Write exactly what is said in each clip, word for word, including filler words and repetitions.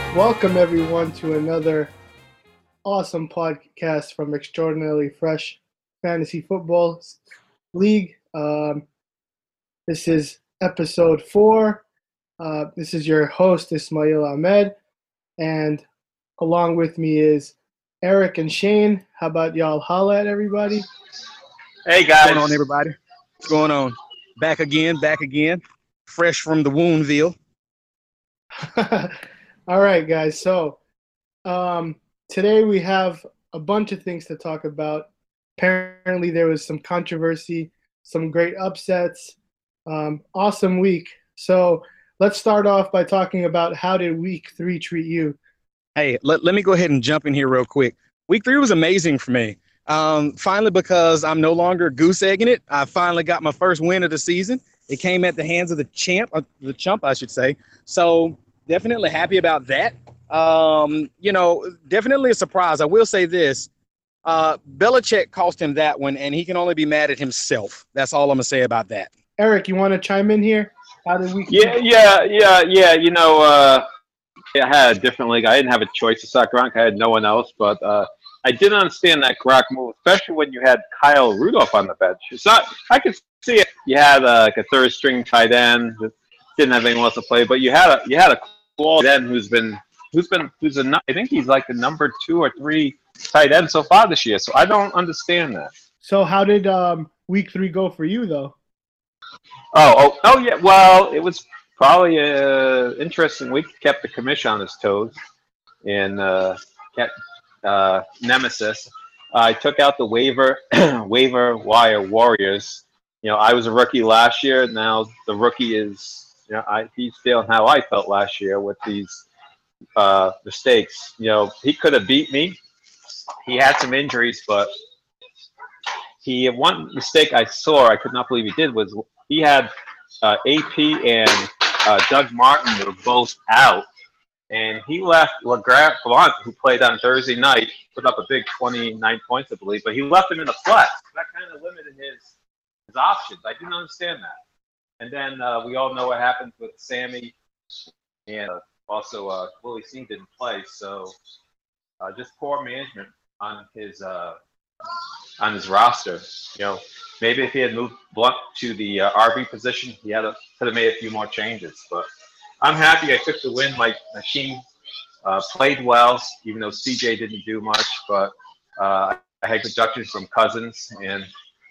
Welcome everyone to another awesome podcast from Extraordinarily Fresh Fantasy Football League. Um, this is episode four. Uh, this is your host Ismail Ahmed, and along with me is Eric and Shane. How about y'all holla at everybody? Hey What's guys. going on, everybody? What's going on? Back again, back again, fresh from the Woundville. All right, guys. So um, today we have a bunch of things to talk about. Apparently, there was some controversy, some great upsets. Um, awesome week. So let's start off by talking about how did week three treat you? Hey, let, let me go ahead and jump in here real quick. Week three was amazing for me. Um, finally, because I'm no longer goose egging it, I finally got my first win of the season. It came at the hands of the champ, uh, the chump, I should say. So definitely happy about that. Um, you know, definitely a surprise. I will say this. Uh, Belichick cost him that one, and he can only be mad at himself. That's all I'm going to say about that. Eric, you want to chime in here? How did we? Yeah, yeah, yeah, yeah. You know, uh, I had a different league. I didn't have a choice to start Gronk. I had no one else, but uh, I didn't understand that Gronk move, especially when you had Kyle Rudolph on the bench. It's not. I could see it. You had uh, like a third string tight end that didn't have anyone else to play, but you had a you had a tight end who's been who's been who's a I think he's like the number two or three tight end so far this year. So I don't understand that. So how did um, week three go for you, though? Oh, oh, oh, yeah. Well, it was probably an interesting week. Kept the commission on his toes, and uh, kept uh, Nemesis. I took out the waiver waiver wire Warriors. You know, I was a rookie last year. Now the rookie is, you know, I, he's feeling how I felt last year with these uh, mistakes. You know, he could have beat me. He had some injuries, but he one mistake I saw, I could not believe he did, was he had uh, A P and uh, Doug Martin were both out, and he left LeGrant Blount, who played on Thursday night, put up a big twenty-nine points, I believe, but he left him in the flex. That kind of limited his his options. I didn't understand that. And then uh, we all know what happened with Sammy, and uh, also uh, Willie Snead didn't play, so uh, just poor management on his uh, on his roster. You know, maybe if he had moved Blunt to the uh, R B position, he had a, could have made a few more changes. But I'm happy I took the win. My machine uh, played well, even though C J didn't do much. But uh, I had production from Cousins and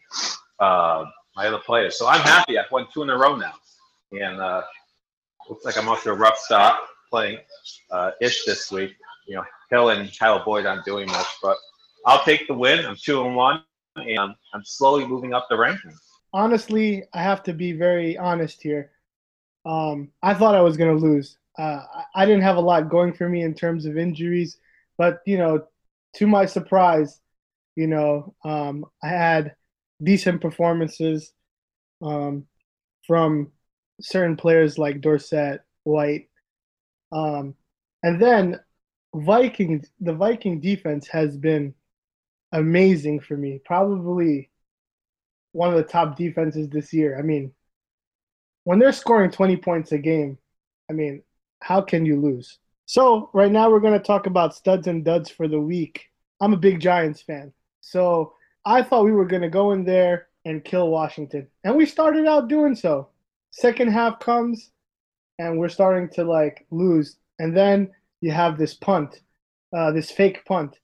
uh, my other players. So I'm happy. I've won two in a row now. And uh, looks like I'm off to a rough start playing uh, Ish this week. You know, Hill and Tyler Boyd aren't doing much. But I'll take the win. I'm two and one. And I'm, I'm slowly moving up the rankings. Honestly, I have to be very honest here. Um, I thought I was going to lose. Uh, I didn't have a lot going for me in terms of injuries, but, you know, to my surprise, you know, um, I had decent performances um, from certain players like Dorsett, White. Um, and then Vikings, the Viking defense has been amazing for me. Probably one of the top defenses this year. I mean, when they're scoring twenty points a game, I mean, how can you lose? So right now we're going to talk about studs and duds for the week. I'm a big Giants fan. So I thought we were going to go in there and kill Washington. And we started out doing so. Second half comes and we're starting to like lose. And then you have this punt, uh, this fake punt.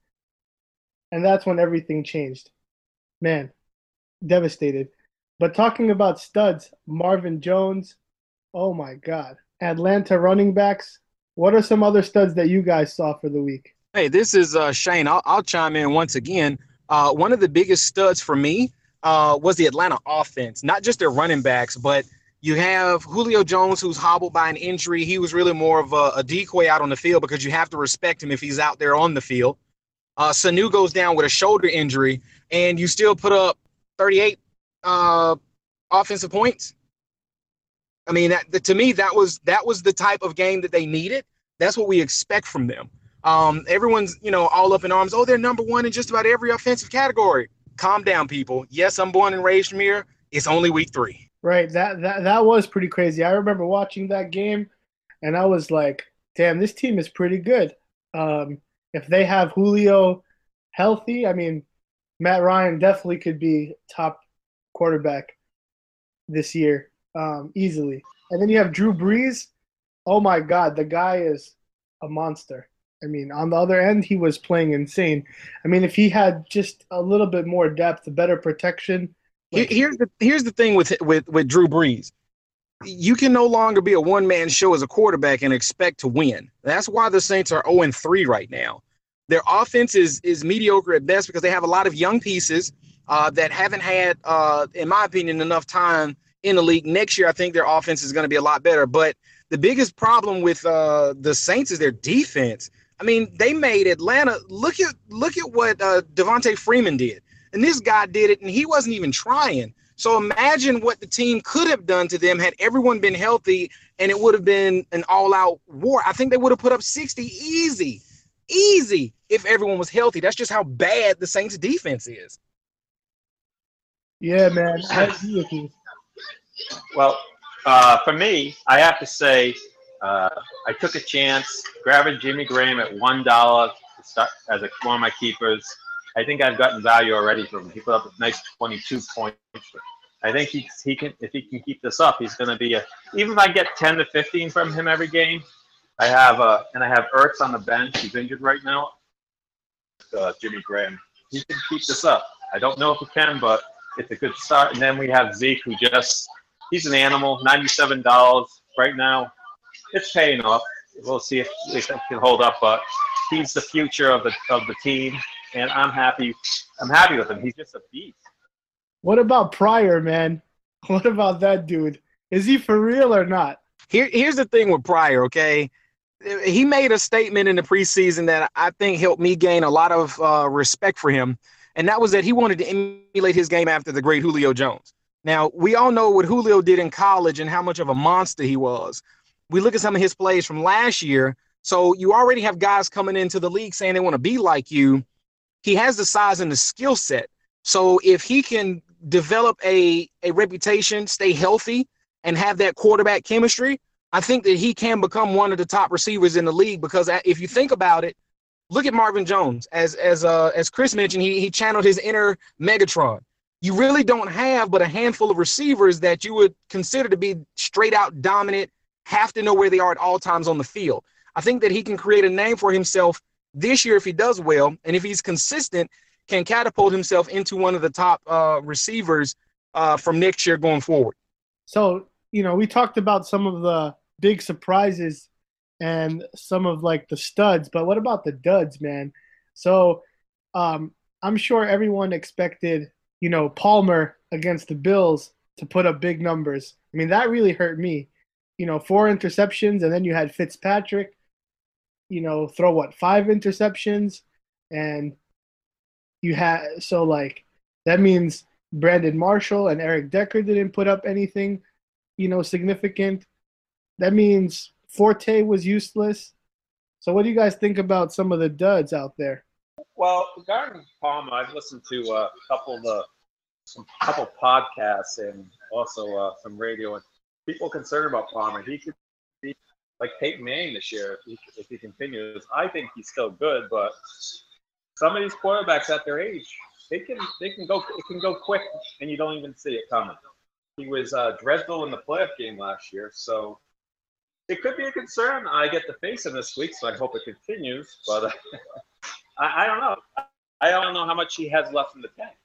And that's when everything changed. Man, devastated. But talking about studs, Marvin Jones, oh my God. Atlanta running backs, what are some other studs that you guys saw for the week? Hey, this is uh, Shane. I'll, I'll chime in once again. Uh, one of the biggest studs for me uh, was the Atlanta offense, not just their running backs, but you have Julio Jones, who's hobbled by an injury. He was really more of a, a decoy out on the field because you have to respect him if he's out there on the field. Uh, Sanu goes down with a shoulder injury, and you still put up thirty-eight uh, offensive points. I mean, that, to me, that was that was the type of game that they needed. That's what we expect from them. Um, everyone's, you know, all up in arms. Oh, they're number one in just about every offensive category. Calm down, people. Yes, I'm born and raised from here. It's only week three. Right. That that that was pretty crazy. I remember watching that game, and I was like, damn, this team is pretty good. Um, if they have Julio healthy, I mean, Matt Ryan definitely could be top quarterback this year, um, easily. And then you have Drew Brees. Oh my God, the guy is a monster. I mean, on the other end, he was playing insane. I mean, if he had just a little bit more depth, better protection. Like, here's the here's the thing with with with Drew Brees. You can no longer be a one-man show as a quarterback and expect to win. That's why the Saints are oh and three right now. Their offense is is mediocre at best because they have a lot of young pieces uh, that haven't had, uh, in my opinion, enough time in the league. Next year, I think their offense is going to be a lot better. But the biggest problem with uh, the Saints is their defense. I mean, they made Atlanta look at look at what uh, Devontae Freeman did, and this guy did it, and he wasn't even trying. So imagine what the team could have done to them had everyone been healthy, and it would have been an all-out war. I think they would have put up sixty easy, easy if everyone was healthy. That's just how bad the Saints' defense is. Yeah, man. I agree with you. Well, uh, for me, I have to say uh, I took a chance grabbing Jimmy Graham at one dollar to start as a, one of my keepers. I think I've gotten value already from him. He put up a nice twenty-two points. I think he he can if he can keep this up, he's going to be a. Even if I get ten to fifteen from him every game, I have uh and I have Ertz on the bench. He's injured right now. Uh, Jimmy Graham, he can keep this up. I don't know if he can, but it's a good start. And then we have Zeke, who just he's an animal. ninety-seven dollars right now. It's paying off. We'll see if, if it can hold up, but he's the future of the of the team. And I'm happy. I'm happy with him. He's just a beast. What about Pryor, man? What about that dude? Is he for real or not? Here, here's the thing with Pryor, okay? He made a statement in the preseason that I think helped me gain a lot of uh, respect for him, and that was that he wanted to emulate his game after the great Julio Jones. Now, we all know what Julio did in college and how much of a monster he was. We look at some of his plays from last year, so you already have guys coming into the league saying they want to be like you. He has the size and the skill set. So if he can develop a, a reputation, stay healthy, and have that quarterback chemistry, I think that he can become one of the top receivers in the league. Because if you think about it, look at Marvin Jones. As as uh, as Chris mentioned, he, he channeled his inner Megatron. You really don't have but a handful of receivers that you would consider to be straight out dominant, have to know where they are at all times on the field. I think that he can create a name for himself this year if he does well, and if he's consistent, can catapult himself into one of the top uh, receivers uh, from next year going forward. So, you know, we talked about some of the big surprises and some of like the studs, but what about the duds, man? So um, I'm sure everyone expected, you know, Palmer against the Bills to put up big numbers. I mean, that really hurt me. You know, four interceptions, and then you had Fitzpatrick, you know, throw what, five interceptions, and you had so like that means Brandon Marshall and Eric Decker didn't put up anything, you know, significant. That means Forte was useless. So what do you guys think about some of the duds out there? Well, regarding Palmer, I've listened to a couple of the some couple podcasts and also uh, some radio, and people concerned about Palmer. He could be like Peyton Manning this year if he, if he continues. I think he's still good, but some of these quarterbacks at their age, they can they can go it can go quick and you don't even see it coming. He was uh, dreadful in the playoff game last year, so it could be a concern. I get to face him this week, so I hope it continues. But uh, I, I don't know. I don't know how much he has left in the tank.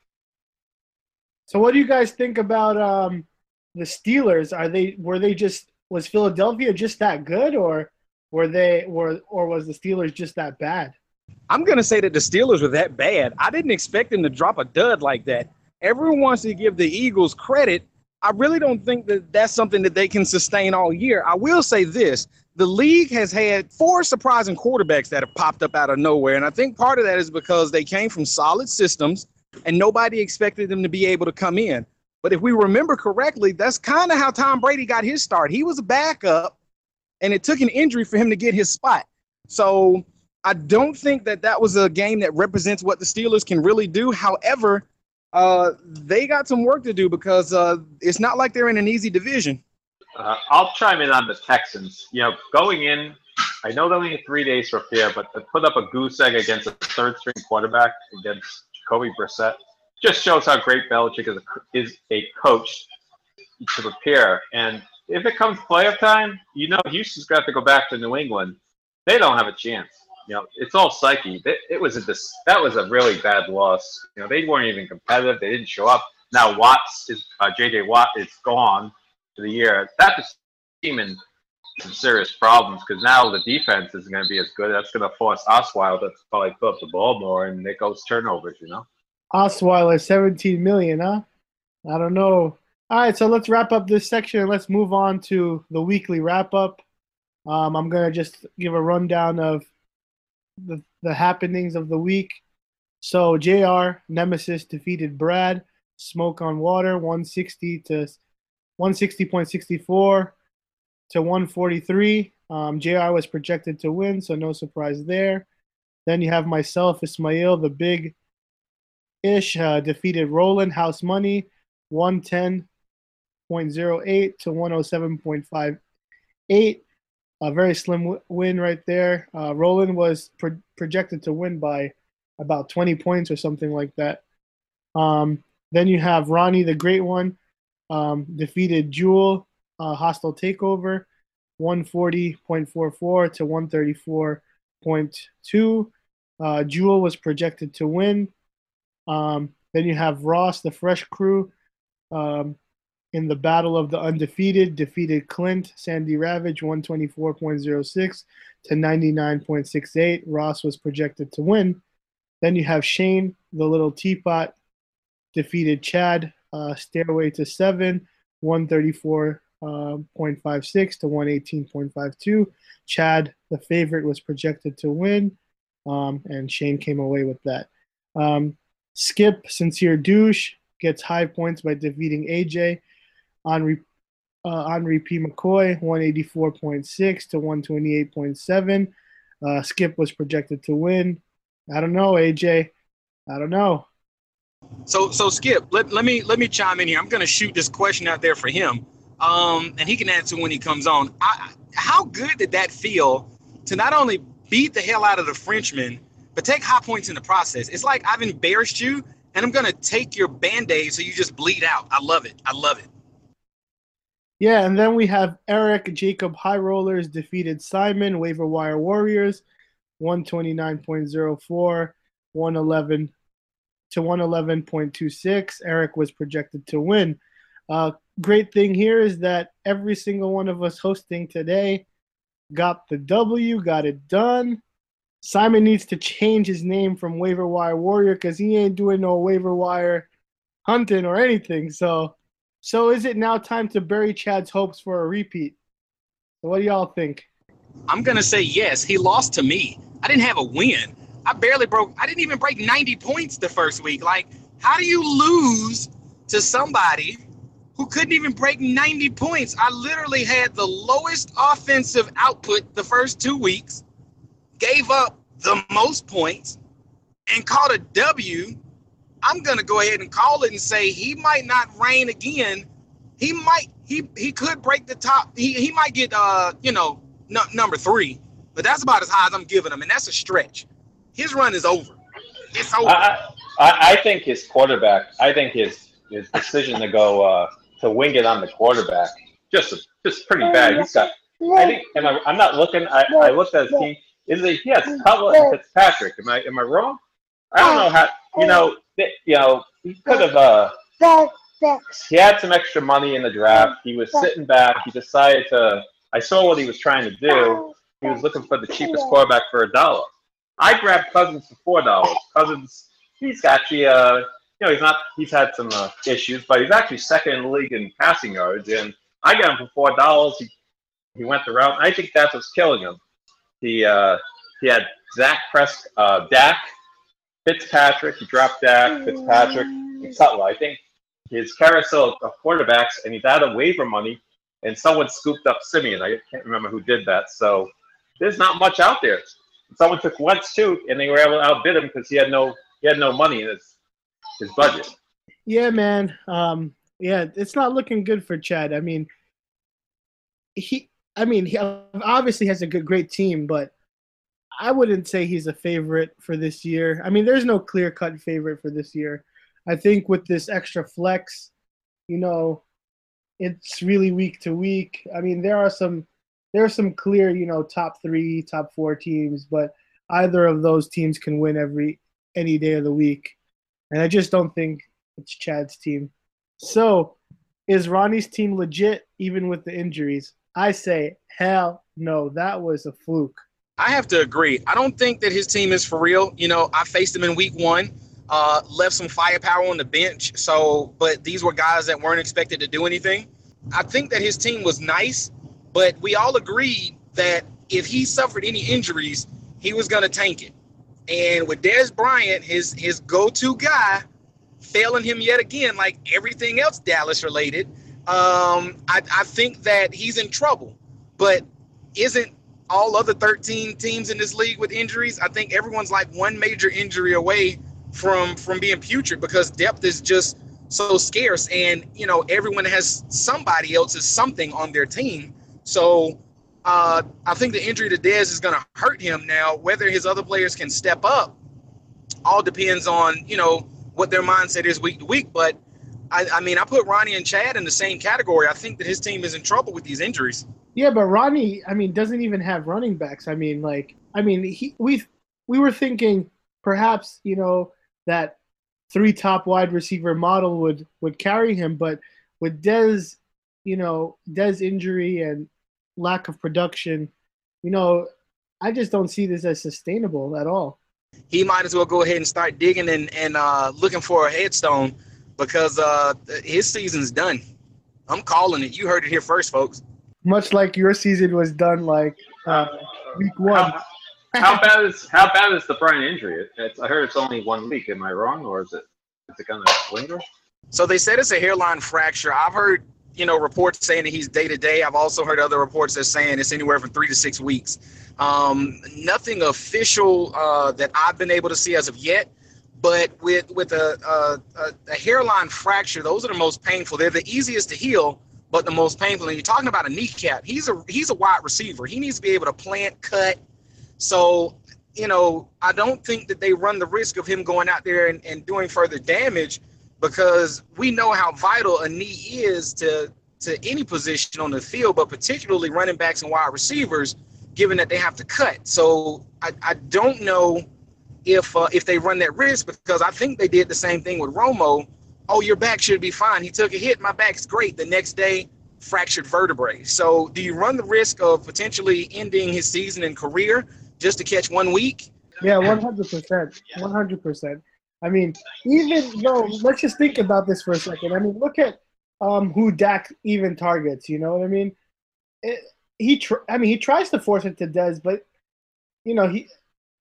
So what do you guys think about um, the Steelers? Are they were they just was Philadelphia just that good, or were they were or was the Steelers just that bad? I'm gonna say that the Steelers were that bad. I didn't expect them to drop a dud like that. Everyone wants to give the Eagles credit. I really don't think that that's something that they can sustain all year. I will say this. The league has had four surprising quarterbacks that have popped up out of nowhere, and I think part of that is because they came from solid systems and nobody expected them to be able to come in. But if we remember correctly, that's kind of how Tom Brady got his start. He was a backup, and it took an injury for him to get his spot. So I don't think that that was a game that represents what the Steelers can really do. However, uh, they got some work to do because uh, it's not like they're in an easy division. Uh, I'll chime in on the Texans. You know, going in I know they only had three days to prepare, but to put up a goose egg against a third-string quarterback against Jacoby Brissett just shows how great Belichick is a, is a coach to prepare. And if it comes playoff time, you know Houston's got to go back to New England. They don't have a chance. You know, it's all psyche. It, it was a dis, that was a really bad loss. You know, they weren't even competitive. They didn't show up. Now Watts is uh, J J Watt is gone for the year. That's team in some serious problems because now the defense isn't going to be as good. That's going to force Osweiler to probably put up the ball more, and it goes turnovers. You know, Osweiler, seventeen million, huh? I don't know. All right, so let's wrap up this section and let's move on to the weekly wrap up. Um, I'm gonna just give a rundown of the the happenings of the week. So J R Nemesis defeated Brad. Smoke on Water, one sixty to one sixty point six four to one forty-three. Um, J R was projected to win, so no surprise there. Then you have myself, Ismail, the big ish, uh, defeated Roland House Money, one ten point zero eight to one oh seven point five eight. A very slim w- win right there. Uh, Roland was pro- projected to win by about twenty points or something like that. Um, then you have Ronnie, the great one, um, defeated Jewel, uh, Hostile Takeover, one forty point four four to one thirty-four point two. Uh, Jewel was projected to win. Um, then you have Ross, the Fresh Crew, um, in the Battle of the Undefeated, defeated Clint, Sandy Ravage, one twenty-four point zero six to ninety-nine point six eight. Ross was projected to win. Then you have Shane, the Little Teapot, defeated Chad, uh, Stairway to seven, one thirty-four point five six to one eighteen point five two. Chad, the favorite, was projected to win, um, and Shane came away with that. Um, Skip, Sincere Douche, gets high points by defeating A J. Henri, uh, Henri P. McCoy, one eighty-four point six to one twenty-eight point seven. Uh, Skip was projected to win. I don't know, A J. I don't know. So, so Skip, let, let me let me chime in here. I'm going to shoot this question out there for him, um, and he can answer when he comes on. I, how good did that feel to not only beat the hell out of the Frenchman, but take high points in the process? It's like I've embarrassed you, and I'm going to take your Band-Aid so you just bleed out. I love it. I love it. Yeah, and then we have Eric Jacob High Rollers defeated Simon Waiver Wire Warriors, one twenty-nine point zero four, one eleven to one eleven point two six. Eric was projected to win. Uh, great thing here is that every single one of us hosting today got the W, got it done. Simon needs to change his name from Waiver Wire Warrior because he ain't doing no waiver wire hunting or anything. So, so is it now time to bury Chad's hopes for a repeat? So what do y'all think? I'm going to say yes. He lost to me. I didn't have a win. I barely broke. I didn't even break ninety points the first week. Like, how do you lose to somebody who couldn't even break ninety points? I literally had the lowest offensive output the first two weeks, gave up the most points, and caught a W. I'm going to go ahead and call it and say he might not reign again. He might, he he could break the top. He he might get, uh you know, n- number three, but that's about as high as I'm giving him, and that's a stretch. His run is over. It's over. I, I, I think his quarterback, I think his his decision to go uh, to wing it on the quarterback, just just pretty bad. He's got, I think, am I, I'm not looking, I, I looked at his team. Is it, he has Cutler and Fitzpatrick. Am I am I wrong? I don't know how, you know, you know, he could have, uh, he had some extra money in the draft. He was sitting back. He decided to, I saw what he was trying to do. He was looking for the cheapest quarterback for a dollar. I grabbed Cousins for four dollars. Cousins, he's actually, uh, you know, he's not, he's had some uh, issues, but he's actually second in the league in passing yards. And I got him for four dollars. He he went the route. I think that's what's killing him. He uh, he had Zach Prescott, uh, Dak, Fitzpatrick. He dropped Dak, Fitzpatrick, and Cutler. I think his carousel of quarterbacks, and he's out of waiver money. And someone scooped up Simeon. I can't remember who did that. So there's not much out there. Someone took Wentz too, and they were able to outbid him because he had no he had no money in his his budget. Yeah, man. Um, yeah, it's not looking good for Chad. I mean, he I mean, he obviously has a good, great team, but I wouldn't say he's a favorite for this year. I mean, there's no clear-cut favorite for this year. I think with this extra flex, you know, it's really week to week. I mean, there are some there are some clear, you know, top three, top four teams, but either of those teams can win every any day of the week. And I just don't think it's Chad's team. So, is Ronnie's team legit even with the injuries? I say, hell no, that was a fluke. I have to agree. I don't think that his team is for real. You know, I faced him in week one, uh, left some firepower on the bench. So, but these were guys that weren't expected to do anything. I think that his team was nice, but we all agreed that if he suffered any injuries, he was going to tank it. And with Dez Bryant, his his go-to guy, failing him yet again, like everything else Dallas related, um, I, I think that he's in trouble. But isn't all other thirteen teams in this league with injuries? I think everyone's like one major injury away from from being putrid because depth is just so scarce, and you know everyone has somebody else's something on their team. So uh, I think the injury to Dez is going to hurt him. Now, whether his other players can step up, all depends on you know what their mindset is week to week. But I, I mean, I put Ronnie and Chad in the same category. I think that his team is in trouble with these injuries. Yeah, but Ronnie, I mean, doesn't even have running backs. I mean, like, I mean, he we we were thinking perhaps you know that three top wide receiver model would would carry him, but with Dez, you know, Dez injury and lack of production, you know, I just don't see this as sustainable at all. He might as well go ahead and start digging and and uh, looking for a headstone because uh, his season's done. I'm calling it. You heard it here first, folks. Much like your season was done, like uh, week one. How, how bad is how bad is the Bryant injury? It, it's, I heard it's only one week. Am I wrong, or is it is it going to linger? So they said it's a hairline fracture. I've heard you know reports saying that he's day to day. I've also heard other reports that saying it's anywhere from three to six weeks. Um, nothing official uh, that I've been able to see as of yet. But with with a, a a hairline fracture, those are the most painful. They're the easiest to heal, but the most painful. And you're talking about a kneecap. He's a he's a wide receiver. He needs to be able to plant, cut. So, you know, I don't think that they run the risk of him going out there and, and doing further damage because we know how vital a knee is to to any position on the field, but particularly running backs and wide receivers, given that they have to cut. So I, I don't know if uh, if they run that risk because I think they did the same thing with Romo. Oh, your back should be fine. He took a hit. My back's great. The next day, fractured vertebrae. So do you run the risk of potentially ending his season and career just to catch one week? Yeah, one hundred percent. one hundred percent. I mean, even though, let's just think about this for a second. I mean, look at um, who Dak even targets. You know what I mean? It, he, tr- I mean, he tries to force it to Dez, but, you know, he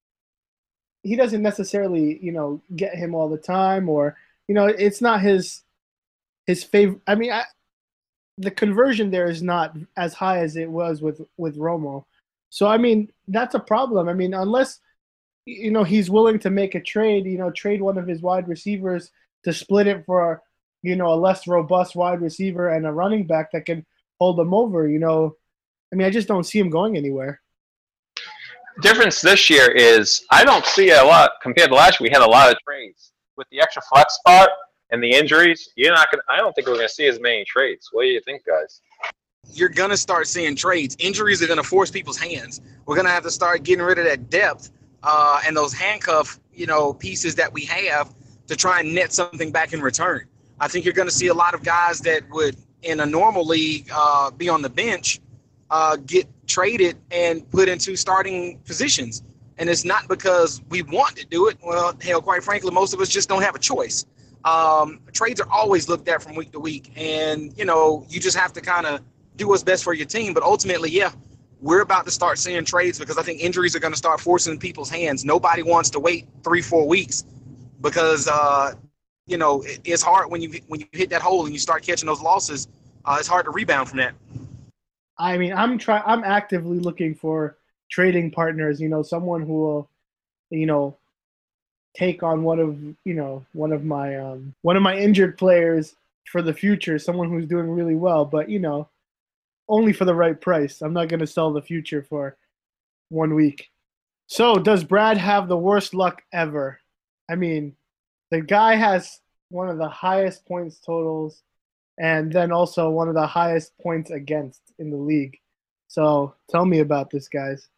he doesn't necessarily, you know, get him all the time or – you know, it's not his his favorite. I mean, I, the conversion there is not as high as it was with, with Romo. So, I mean, that's a problem. I mean, unless, you know, he's willing to make a trade, you know, trade one of his wide receivers to split it for, you know, a less robust wide receiver and a running back that can hold him over, you know. I mean, I just don't see him going anywhere. Difference this year is I don't see a lot compared to last year. We had a lot of trades. With the extra flex spot and the injuries, you're not gonna. I don't think we're gonna see as many trades. What do you think, guys? You're gonna start seeing trades. Injuries are gonna force people's hands. We're gonna have to start getting rid of that depth uh, and those handcuff, you know, pieces that we have to try and net something back in return. I think you're gonna see a lot of guys that would, in a normal league, uh, be on the bench, uh, get traded and put into starting positions. And it's not because we want to do it. Well, hell, quite frankly, most of us just don't have a choice. Um, trades are always looked at from week to week. And, you know, you just have to kind of do what's best for your team. But ultimately, yeah, we're about to start seeing trades because I think injuries are going to start forcing people's hands. Nobody wants to wait three, four weeks because, uh, you know, it, it's hard when you when you hit that hole and you start catching those losses. Uh, it's hard to rebound from that. I mean, I'm try I'm actively looking for trading partners, you know, someone who will, you know, take on one of, you know, one of my um, one of my injured players for the future, someone who's doing really well. But, you know, only for the right price. I'm not going to sell the future for one week. So, does Brad have the worst luck ever? I mean, the guy has one of the highest points totals and then also one of the highest points against in the league. So, tell me about this, guys.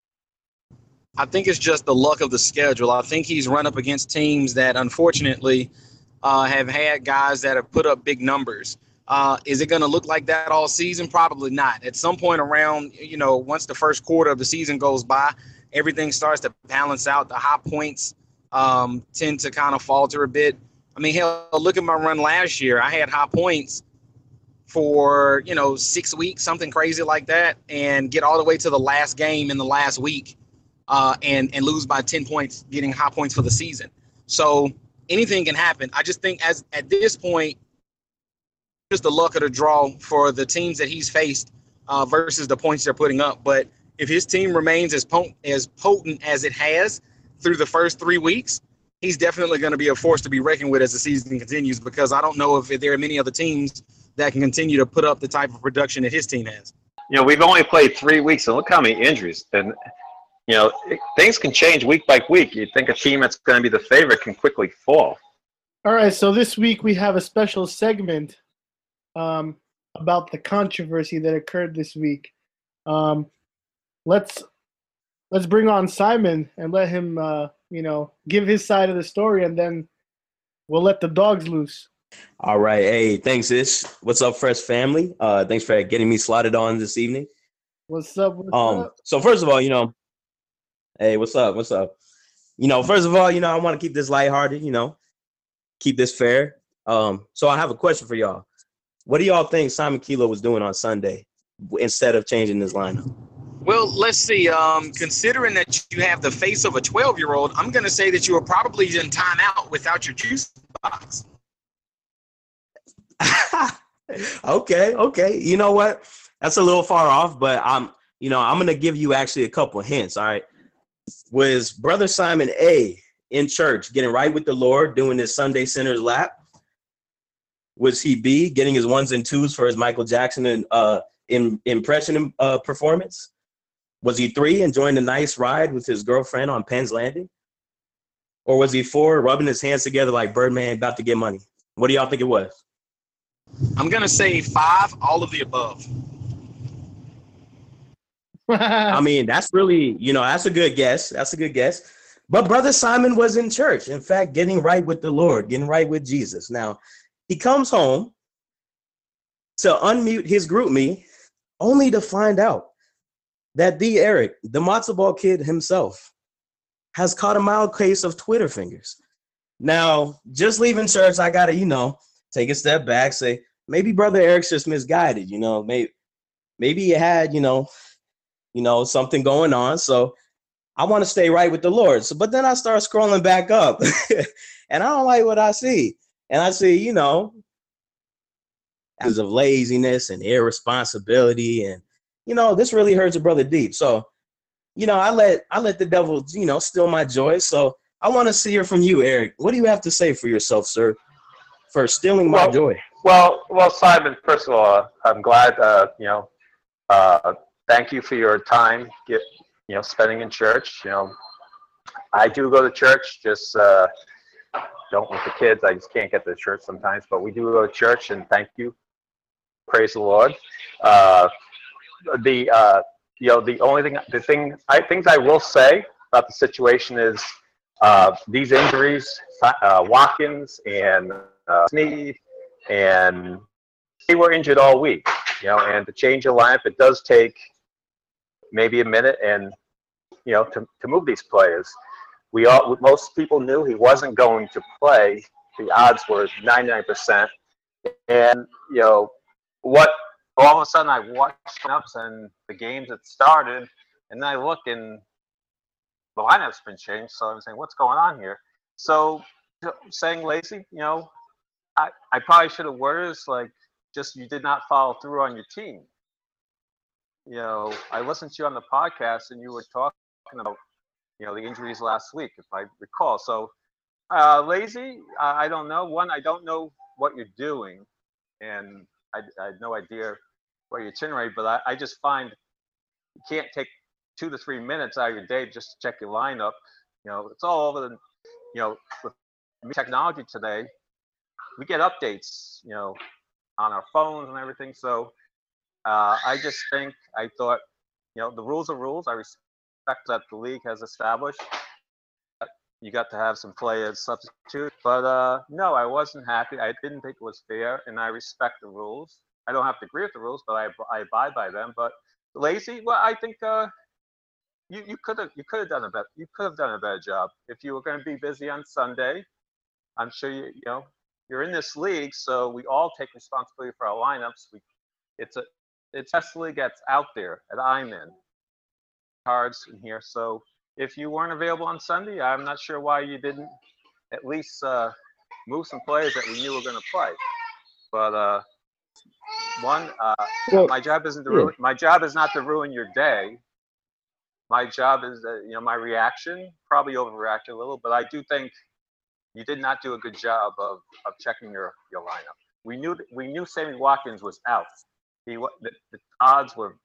I think it's just the luck of the schedule. I think he's run up against teams that unfortunately uh, have had guys that have put up big numbers. Uh, is it going to look like that all season? Probably not. At some point around, you know, once the first quarter of the season goes by, everything starts to balance out. The high points um, tend to kind of falter a bit. I mean, hell, look at my run last year. I had high points for, you know, six weeks, something crazy like that, and get all the way to the last game in the last week uh, and, and lose by ten points, getting high points for the season. So anything can happen. I just think as at this point, just the luck of the draw for the teams that he's faced uh, versus the points they're putting up. But if his team remains as, po- as potent as it has through the first three weeks, he's definitely going to be a force to be reckoned with as the season continues, because I don't know if there are many other teams that can continue to put up the type of production that his team has. You know, we've only played three weeks, and look how many injuries. And, you know, it, things can change week by week. You'd think a team that's going to be the favorite can quickly fall. All right, so this week we have a special segment um, about the controversy that occurred this week. Um, let's let's bring on Simon and let him, uh, you know, give his side of the story, and then we'll let the dogs loose. All right. Hey, thanks, Ish. What's up, Fresh family? Uh, thanks for getting me slotted on this evening. What's up? What's um, up? So first of all, you know, hey, what's up? What's up? You know, first of all, you know, I want to keep this lighthearted, you know, keep this fair. Um, so I have a question for y'all. What do y'all think Simon Kilo was doing on Sunday instead of changing his lineup? Well, let's see. Um, considering that you have the face of a twelve-year-old, I'm going to say that you were probably in timeout without your juice box. okay, okay. You know what? That's a little far off, but I'm, you know, I'm going to give you actually a couple hints, all right? Was Brother Simon A in church getting right with the Lord, doing his Sunday sinner's lap? Was he B, getting his ones and twos for his Michael Jackson and uh, in, impression uh, performance? Was he three, enjoying a nice ride with his girlfriend on Penn's Landing? Or was he four, rubbing his hands together like Birdman about to get money? What do y'all think it was? I'm going to say five, all of the above. I mean, that's really, you know, that's a good guess. That's a good guess. But Brother Simon was in church, in fact, getting right with the Lord, getting right with Jesus. Now, he comes home to unmute his group me, only to find out that D. Eric, the matzo ball kid himself, has caught a mild case of Twitter fingers. Now, just leaving church, I got to, you know, take a step back, say, maybe Brother Eric's just misguided, you know, maybe, maybe he had, you know, you know, something going on. So I want to stay right with the Lord. So, but then I start scrolling back up and I don't like what I see. And I see, you know, acts of laziness and irresponsibility. And, you know, this really hurts a brother deep. So, you know, I let, I let the devil, you know, steal my joy. So I want to hear from you, Eric. What do you have to say for yourself, sir, for stealing my well, joy? Well, well, Simon, first of all, I'm glad, uh, you know, uh, thank you for your time, get, you know, spending in church. You know, I do go to church, just uh, don't with the kids. I just can't get to church sometimes, but we do go to church, and thank you. Praise the Lord. Uh, the, uh, you know, the only thing, the thing, I things I will say about the situation is uh, these injuries, uh, Watkins and uh, Snead, and they were injured all week, you know, and to change your lineup, it does take maybe a minute and, you know, to, to move these players. We all, most people knew he wasn't going to play. The odds were ninety-nine percent. And, you know, what, all of a sudden I watched ups and the games that started, and then I look and the lineup's been changed. So I'm saying, what's going on here? So saying lazy, you know, I, I probably should have worded this like, just you did not follow through on your team. You know, I listened to you on the podcast and you were talking about, you know, the injuries last week, if I recall. So uh, lazy, uh, I don't know. One, I don't know what you're doing, and I, I had no idea or your itinerary, but I, I just find you can't take two to three minutes out of your day just to check your lineup. You know, it's all over the, you know, with technology today, we get updates, you know, on our phones and everything. So uh, I just think, I thought, you know, the rules are rules. I respect that the league has established. You got to have some players substitute, but uh, no, I wasn't happy. I didn't think it was fair, and I respect the rules. I don't have to agree with the rules, but I, I abide by them. But lazy, well, I think uh, you you could have you could have done a better you could have done a better job if you were going to be busy on Sunday. I'm sure you you know you're in this league, so we all take responsibility for our lineups. We it's a it's best league that's out there that I'm in. Cards in here, so. If you weren't available on Sunday, I'm not sure why you didn't at least uh, move some players that we knew were going to play. But uh, one, uh, well, my job isn't to ruin, yeah. my job is not to ruin your day. My job is, uh, you know, my reaction probably overreacted a little, but I do think you did not do a good job of of checking your your lineup. We knew that, we knew Sammy Watkins was out. He the, the odds were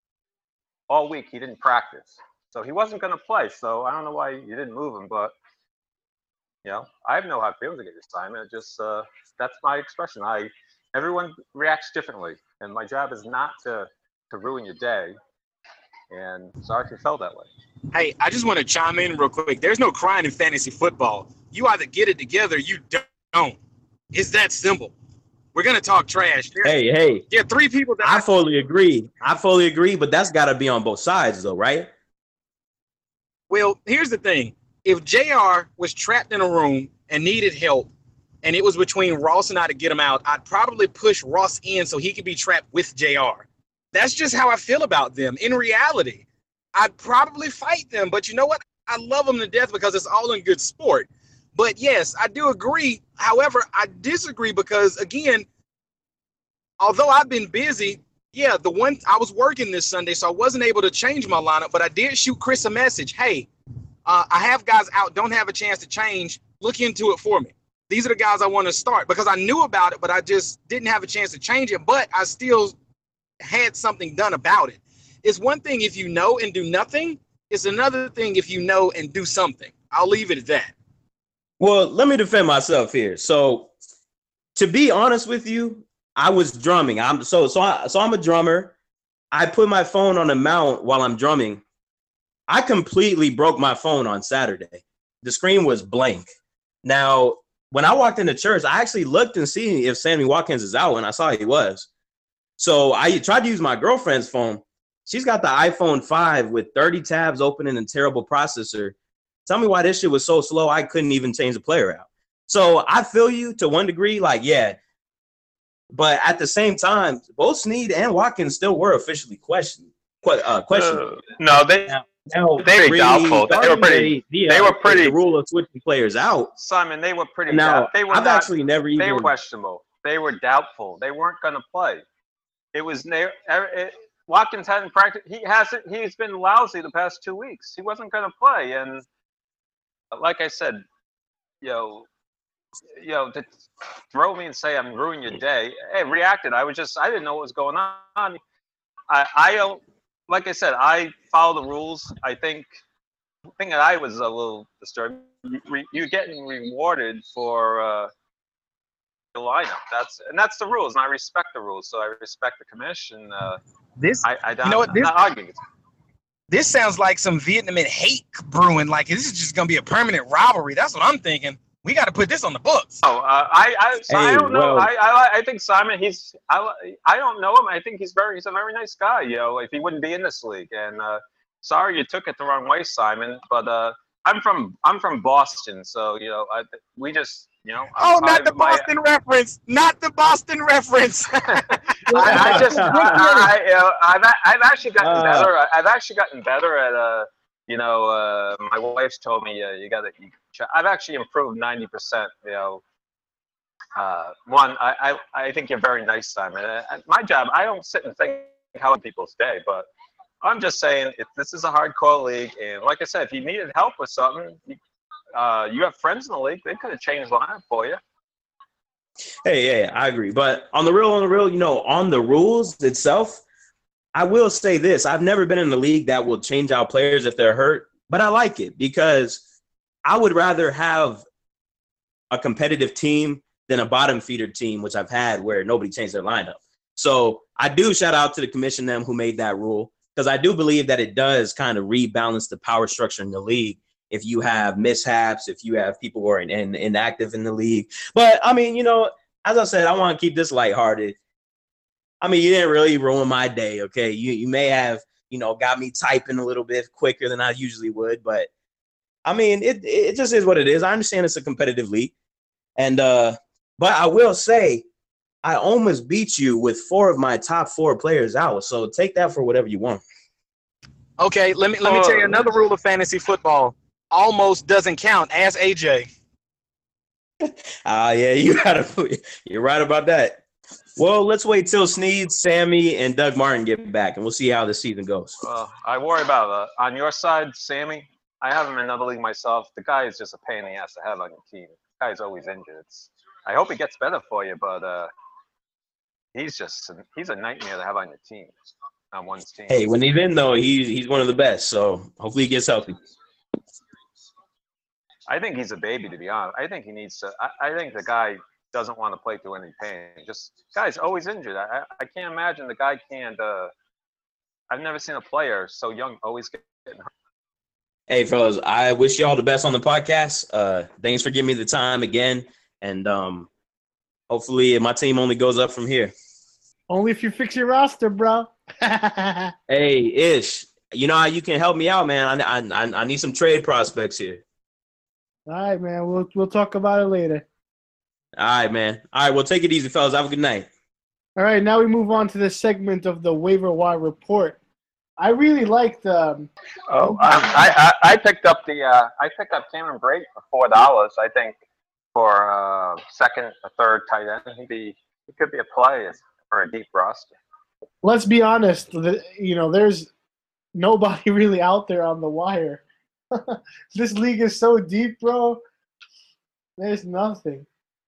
all week. He didn't practice. So he wasn't going to play. So I don't know why you didn't move him, but you know, I have no hard feelings against Simon. It just uh, that's my expression. I everyone reacts differently, and my job is not to to ruin your day. And sorry if you felt that way. Hey, I just want to chime in real quick. There's no crying in fantasy football. You either get it together, or you don't. It's that simple. We're gonna talk trash. There's, hey, hey. There are three people that I, I fully agree. I fully agree, but that's got to be on both sides, though, right? Well, here's the thing. If J R was trapped in a room and needed help, and it was between Ross and I to get him out, I'd probably push Ross in so he could be trapped with J R. That's just how I feel about them. In reality, I'd probably fight them. But you know what? I love them to death because it's all in good sport. But yes, I do agree. However, I disagree because, again, although I've been busy, yeah, the one I was working this Sunday, so I wasn't able to change my lineup, but I did shoot Chris a message. Hey, uh, I have guys out, don't have a chance to change. Look into it for me. These are the guys I want to start because I knew about it, but I just didn't have a chance to change it. But I still had something done about it. It's one thing if you know and do nothing. It's another thing if you know and do something. I'll leave it at that. Well, let me defend myself here. So, to be honest with you, I was drumming. I'm so so. I, so I'm a drummer. I put my phone on the mount while I'm drumming. I completely broke my phone on Saturday. The screen was blank. Now, when I walked into church, I actually looked and see if Sammy Watkins is out, and I saw he was. So I tried to use my girlfriend's phone. She's got the iPhone five with thirty tabs open and a terrible processor. Tell me why this shit was so slow I couldn't even change the player out. So I feel you to one degree, like, yeah. But at the same time, both Snead and Watkins still were officially questioned. Uh, questioned. Uh, no, they now, now, they were doubtful. They were pretty. The, they uh, were pretty. The rule of switching players out. Simon, they were pretty. Now, doubt, they were I've not, actually never even. They were questionable. They were doubtful. They weren't going to play. It was it, it, Watkins hadn't practiced. He hasn't. He's been lousy the past two weeks. He wasn't going to play, and like I said, you know. You know, to throw me and say I'm ruining your day. Hey, reacted. I was just, I didn't know what was going on. I, I don't, like I said, I follow the rules. I think, the thing that I was a little disturbed, you, you're getting rewarded for uh, the lineup. That's, and that's the rules, and I respect the rules. So I respect the commission. Uh, this, I, I don't, you know what, I'm this, not arguing. This sounds like some Vietnamese hate brewing. Like, this is just going to be a permanent rivalry. That's what I'm thinking. We got to put this on the books. Oh, uh, I, I, so hey, I don't know. well, I, I, I think Simon. He's, I, I don't know him. I think he's very, he's a very nice guy. You know, if he wouldn't be in this league. And uh, sorry you took it the wrong way, Simon. But uh, I'm from, I'm from Boston, so you know, I, we just, you know. Oh, I'm not the my, Boston reference. Not the Boston reference. I, I just, I, I, you know, I've, I've actually gotten uh, better. I've actually gotten better at uh. You know, uh, my wife's told me uh, you got to. I've actually improved ninety percent. You know, uh, one, I, I I think you're very nice, Simon. Uh, my job, I don't sit and think how people's day, but I'm just saying if this is a hardcore league, and like I said, if you needed help with something, you, uh, you have friends in the league. They could have changed the lineup for you. Hey, yeah, I agree. But on the real, on the real, you know, on the rules itself, I will say this. I've never been in a league that will change out players if they're hurt, but I like it because I would rather have a competitive team than a bottom feeder team, which I've had where nobody changed their lineup. So I do shout out to the commission them who made that rule because I do believe that it does kind of rebalance the power structure in the league if you have mishaps, if you have people who are in, in, inactive in the league. But, I mean, you know, as I said, I want to keep this lighthearted. I mean, you didn't really ruin my day, okay? You you may have, you know, got me typing a little bit quicker than I usually would, but, I mean, it it just is what it is. I understand it's a competitive league. And uh, but I will say, I almost beat you with four of my top four players out. So take that for whatever you want. Okay, let me let me tell you another rule of fantasy football. Almost doesn't count. Ask A J. Ah, uh, yeah, you gotta. You're right about that. Well, let's wait till Sneed, Sammy, and Doug Martin get back, and we'll see how the season goes. Well, I worry about uh, on your side, Sammy. I have him in another league myself. The guy is just a pain in the ass to have on your team. The guy's always injured. It's, I hope he gets better for you, but uh, he's just he's a nightmare to have on your team, on one's team. Hey, when he's in though, he's he's one of the best. So hopefully he gets healthy. I think he's a baby, to be honest. I think he needs to. I, I think the guy doesn't want to play through any pain. Just guy's always injured. I I can't imagine the guy can't. Uh, I've never seen a player so young always getting hurt. Hey, fellas, I wish you all the best on the podcast. Uh, thanks for giving me the time again. And um, hopefully my team only goes up from here. Only if you fix your roster, bro. Hey, Ish, you know how you can help me out, man. I, I, I need some trade prospects here. All right, man. We'll, we'll talk about it later. All right, man. All right, well, take it easy, fellas. Have a good night. All right, now we move on to the segment of the waiver wire report. I really liked. Um, oh, um, I, I I picked up the uh, I picked up Cameron Brate for four dollars. I think for uh, second or third tight end, he'd be he could be a play for a deep roster. Let's be honest. The, you know, there's nobody really out there on the wire. This league is so deep, bro. There's nothing.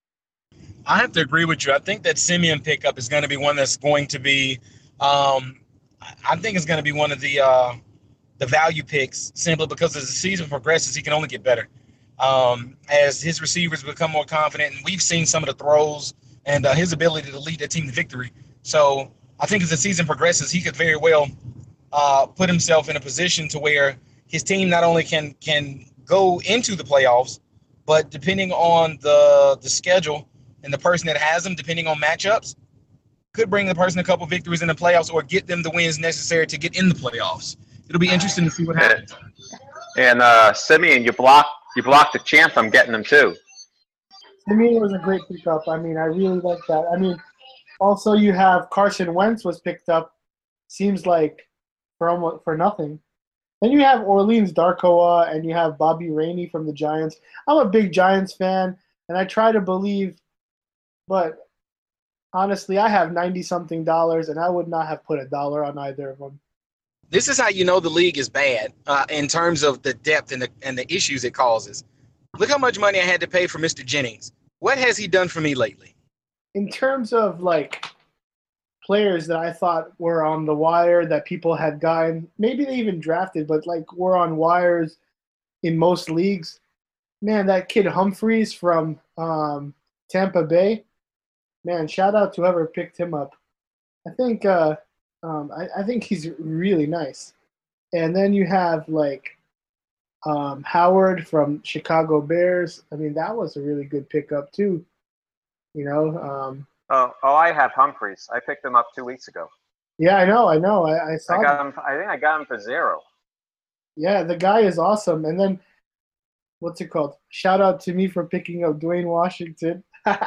I have to agree with you. I think that Simeon pickup is going to be one that's going to be. Um, I think it's going to be one of the uh, the value picks simply because as the season progresses, he can only get better. Um, as his receivers become more confident, and we've seen some of the throws and uh, his ability to lead the team to victory. So I think as the season progresses, he could very well uh, put himself in a position to where his team not only can can go into the playoffs, but depending on the the schedule and the person that has him, depending on matchups, could bring the person a couple victories in the playoffs or get them the wins necessary to get in the playoffs. It'll be interesting to see what happens. And uh, Simeon, you blocked you blocked the champ from getting him too. Simeon was a great pickup. I mean, I really like that. I mean, also you have Carson Wentz was picked up. Seems like for almost for nothing. Then you have Orleans Darkoa and you have Bobby Rainey from the Giants. I'm a big Giants fan, and I try to believe, but honestly, I have ninety-something dollars, and I would not have put a dollar on either of them. This is how you know the league is bad uh, in terms of the depth and the and the issues it causes. Look how much money I had to pay for Mister Jennings. What has he done for me lately? In terms of, like, players that I thought were on the wire that people had gotten, maybe they even drafted, but, like, were on wires in most leagues, man, that kid Humphreys from um, Tampa Bay, man, shout out to whoever picked him up. I think uh, um, I, I think he's really nice. And then you have like um, Howard from Chicago Bears. I mean, that was a really good pickup too. You know. Um, oh, oh, I have Humphreys. I picked him up two weeks ago. Yeah, I know, I know. I, I saw. I got him. I think I got him for zero. Yeah, the guy is awesome. And then, what's it called? Shout out to me for picking up Dwayne Washington.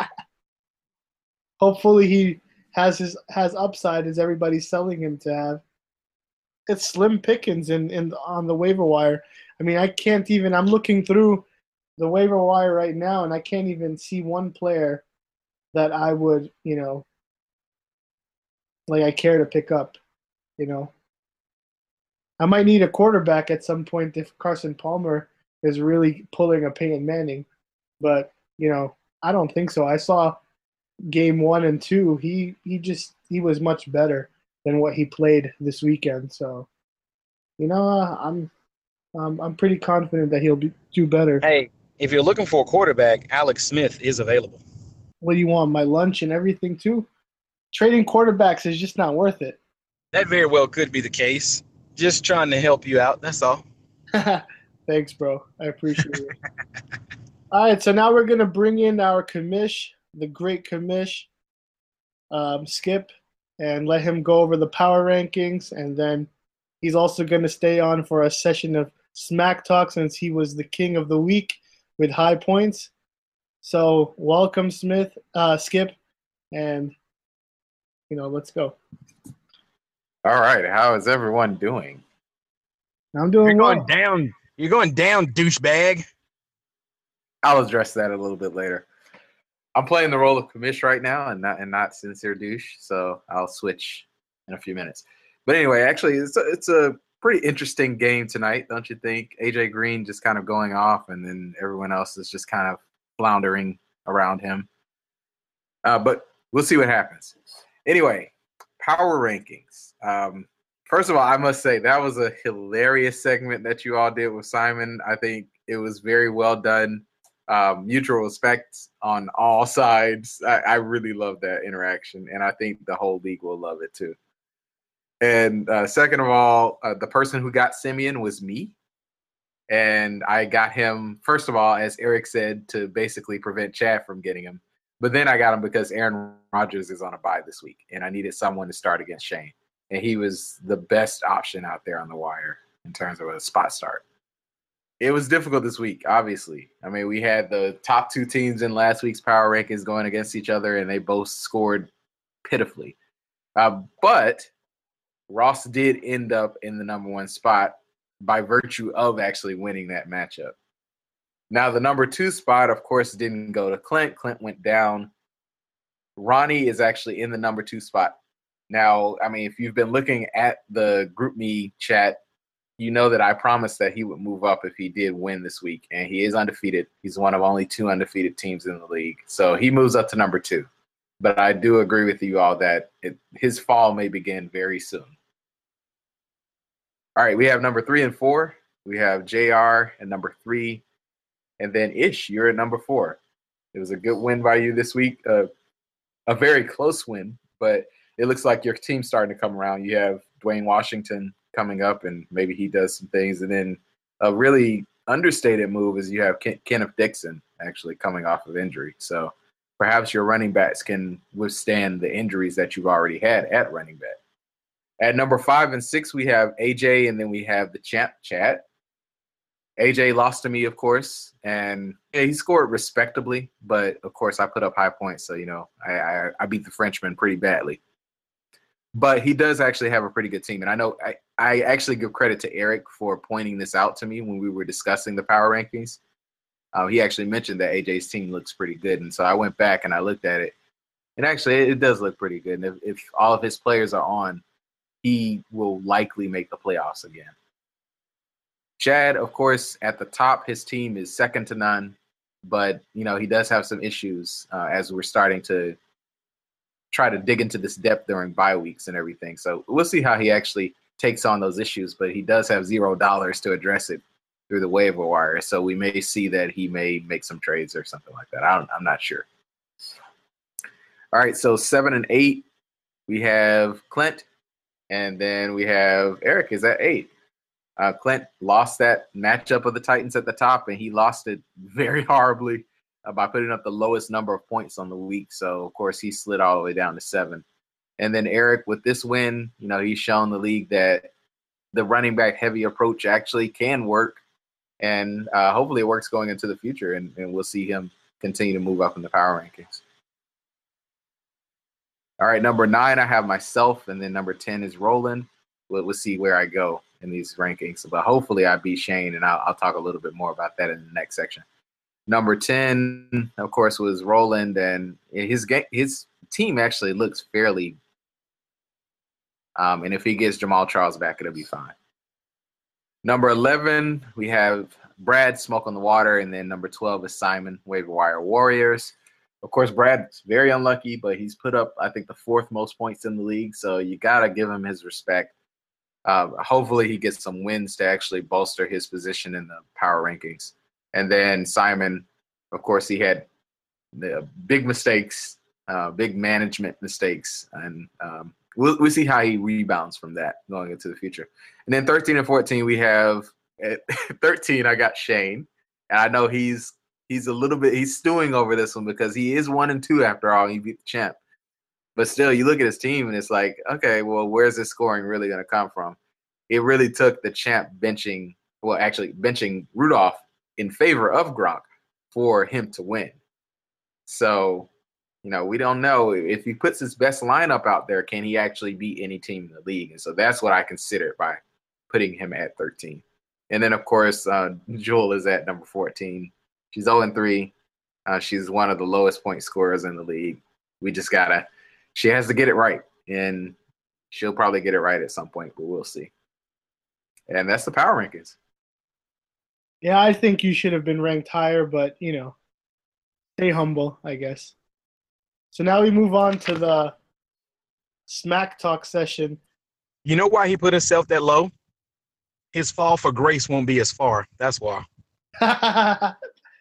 Hopefully he has his has upside as everybody's selling him to have. It's slim pickings in, in on the waiver wire. I mean, I can't even. I'm looking through the waiver wire right now, and I can't even see one player that I would, you know, like I care to pick up. You know, I might need a quarterback at some point if Carson Palmer is really pulling a Peyton Manning, but you know, I don't think so. I saw game one and two, he he just he was much better than what he played this weekend. So, you know, uh, I'm um, I'm pretty confident that he'll be, do better. Hey, if you're looking for a quarterback, Alex Smith is available. What do you want? My lunch and everything too? Trading quarterbacks is just not worth it. That very well could be the case. Just trying to help you out. That's all. Thanks, bro. I appreciate it. All right, so now we're gonna bring in our commish, the great commish, um, Skip, and let him go over the power rankings, and then he's also gonna stay on for a session of smack talk since he was the king of the week with high points. So welcome, Smith, uh, Skip, and you know, let's go. All right, how is everyone doing? I'm doing You're going well. down. You're going down, douchebag. I'll address that a little bit later. I'm playing the role of commish right now and not and not sincere douche, so I'll switch in a few minutes. But anyway, actually, it's a, it's a pretty interesting game tonight, don't you think? A J Green just kind of going off, and then everyone else is just kind of floundering around him. Uh, but we'll see what happens. Anyway, power rankings. Um, first of all, I must say that was a hilarious segment that you all did with Simon. I think it was very well done. Um, mutual respect on all sides. I, I really love that interaction, and I think the whole league will love it too. And uh, second of all, uh, the person who got Simeon was me. And I got him, first of all, as Eric said, to basically prevent Chad from getting him. But then I got him because Aaron Rodgers is on a bye this week, and I needed someone to start against Shane. And he was the best option out there on the wire in terms of a spot start. It was difficult this week, obviously. I mean, we had the top two teams in last week's power rankings going against each other, and they both scored pitifully. Uh, but Ross did end up in the number one spot by virtue of actually winning that matchup. Now, the number two spot, of course, didn't go to Clint. Clint went down. Ronnie is actually in the number two spot. Now, I mean, if you've been looking at the GroupMe chat, you know that I promised that he would move up if he did win this week, and he is undefeated. He's one of only two undefeated teams in the league. So he moves up to number two. But I do agree with you all that it, his fall may begin very soon. All right, we have number three and four. We have J R at number three. And then Ish, you're at number four. It was a good win by you this week. Uh, a very close win, but it looks like your team's starting to come around. You have Dwayne Washington coming up, and maybe he does some things. And then a really understated move is you have Ken- Kenneth Dixon actually coming off of injury. So perhaps your running backs can withstand the injuries that you've already had at running back. At number five and six, we have A J, and then we have the champ chat. A J lost to me, of course, and yeah, he scored respectably, but of course I put up high points, so you know I, I, I beat the Frenchman pretty badly. But he does actually have a pretty good team, and I know I, I actually give credit to Eric for pointing this out to me when we were discussing the power rankings. Uh, he actually mentioned that A J's team looks pretty good, and so I went back and I looked at it, and actually it, it does look pretty good. And if, if all of his players are on, he will likely make the playoffs again. Chad, of course, at the top, his team is second to none, but, you know, he does have some issues uh, as we're starting to try to dig into this depth during bye weeks and everything. So we'll see how he actually takes on those issues, but he does have zero dollars to address it through the waiver wire. So we may see that he may make some trades or something like that. I don't, I'm not sure. All right, so seven and eight, we have Clint, and then we have Eric is at eight. Uh, Clint lost that matchup of the Titans at the top, and he lost it very horribly uh, by putting up the lowest number of points on the week. So, of course, he slid all the way down to seven. And then Eric, with this win, you know, he's shown the league that the running back heavy approach actually can work, and uh, hopefully it works going into the future, and, and we'll see him continue to move up in the power rankings. All right, number nine, I have myself, and then number ten is Roland. We'll, we'll see where I go in these rankings, but hopefully I beat Shane, and I'll, I'll talk a little bit more about that in the next section. Number ten, of course, was Roland, and his game, his team actually looks fairly. Um, and if he gets Jamal Charles back, it'll be fine. Number eleven, we have Brad, Smoke on the Water, and then number twelve is Simon, Waiver Wire Warriors. Of course, Brad's very unlucky, but he's put up, I think, the fourth most points in the league. So you got to give him his respect. Uh, hopefully he gets some wins to actually bolster his position in the power rankings. And then Simon, of course, he had the big mistakes, uh, big management mistakes. And um, we'll, we'll see how he rebounds from that going into the future. And then thirteen and fourteen, we have at thirteen, I got Shane. And I know he's he's a little bit, he's stewing over this one because he is one and two after all. He beat the champ. But still, you look at his team and it's like, okay, well, where's this scoring really going to come from? It really took the champ benching, well, actually benching Rudolph in favor of Gronk for him to win. So, you know, we don't know if he puts his best lineup out there, can he actually beat any team in the league? And so that's what I consider by putting him at thirteen. And then, of course, uh, Jewel is at number fourteen. She's oh and three. Uh, she's one of the lowest point scorers in the league. We just got to – she has to get it right, and she'll probably get it right at some point, but we'll see. And that's the power rankings. Yeah, I think you should have been ranked higher, but, you know, stay humble, I guess. So now we move on to the smack talk session. You know why he put himself that low? His fall for grace won't be as far. That's why. I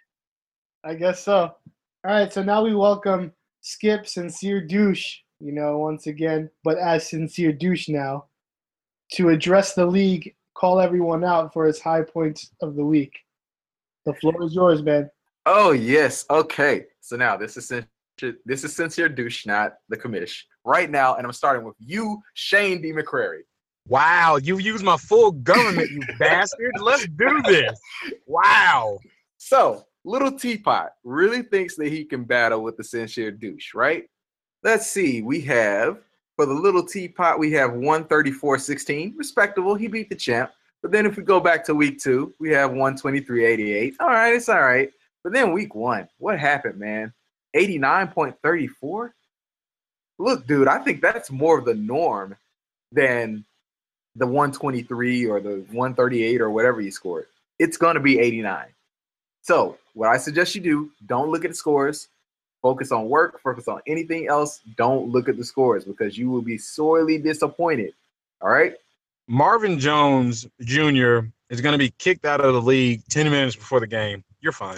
guess so. All right, so now we welcome Skip, Sincere Douche, you know, once again, but as Sincere Douche now, to address the league, call everyone out for his high points of the week. The floor is yours, man. Oh, yes. Okay. So now this is sincere, this is Sincere Douche, not the commish. Right now, and I'm starting with you, Shane D. McCrary. Wow, you used my full government, you bastard. Let's do this. Wow. So, Little Teapot really thinks that he can battle with the Sincere Douche, right? Let's see. We have, for the Little Teapot, we have one thirty-four sixteen. Respectable. He beat the champ. But then if we go back to week two, we have one twenty-three eighty-eight. All right, it's all right. But then week one, what happened, man? eighty-nine point three four? Look, dude, I think that's more of the norm than the one twenty-three or the one thirty-eight or whatever you scored. It's going to be eighty-nine. So what I suggest you do, don't look at the scores. Focus on work. Focus on anything else. Don't look at the scores because you will be sorely disappointed. All right? Marvin Jones Junior is going to be kicked out of the league ten minutes before the game. You're fine.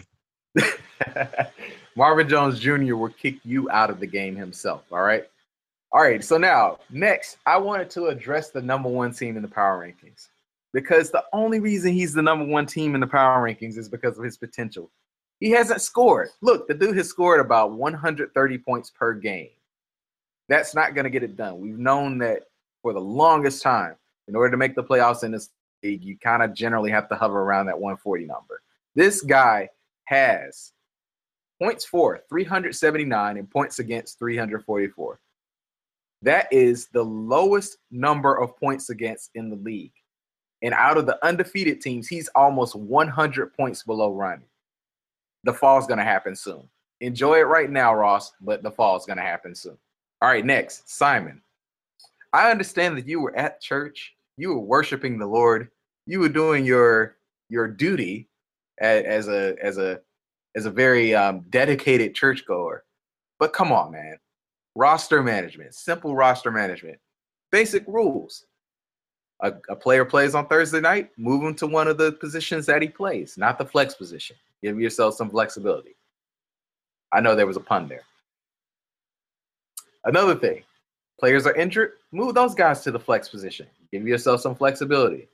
Marvin Jones Junior will kick you out of the game himself. All right? All right. So now, next, I wanted to address the number one team in the power rankings. Because the only reason he's the number one team in the power rankings is because of his potential. He hasn't scored. Look, the dude has scored about one hundred thirty points per game. That's not going to get it done. We've known that for the longest time. In order to make the playoffs in this league, you kind of generally have to hover around that one forty number. This guy has points for three hundred seventy-nine and points against three hundred forty-four. That is the lowest number of points against in the league. And out of the undefeated teams, he's almost one hundred points below Ronnie. The fall's going to happen soon. Enjoy it right now, Ross, but the fall's going to happen soon. All right, next, Simon. I understand that you were at church. You were worshiping the Lord. You were doing your your duty as, as a as a as a very um, dedicated churchgoer. But come on, man. Roster management, simple roster management, basic rules. A, a player plays on Thursday night, move him to one of the positions that he plays, not the flex position. Give yourself some flexibility. I know there was a pun there. Another thing, players are injured, move those guys to the flex position. Give yourself some flexibility.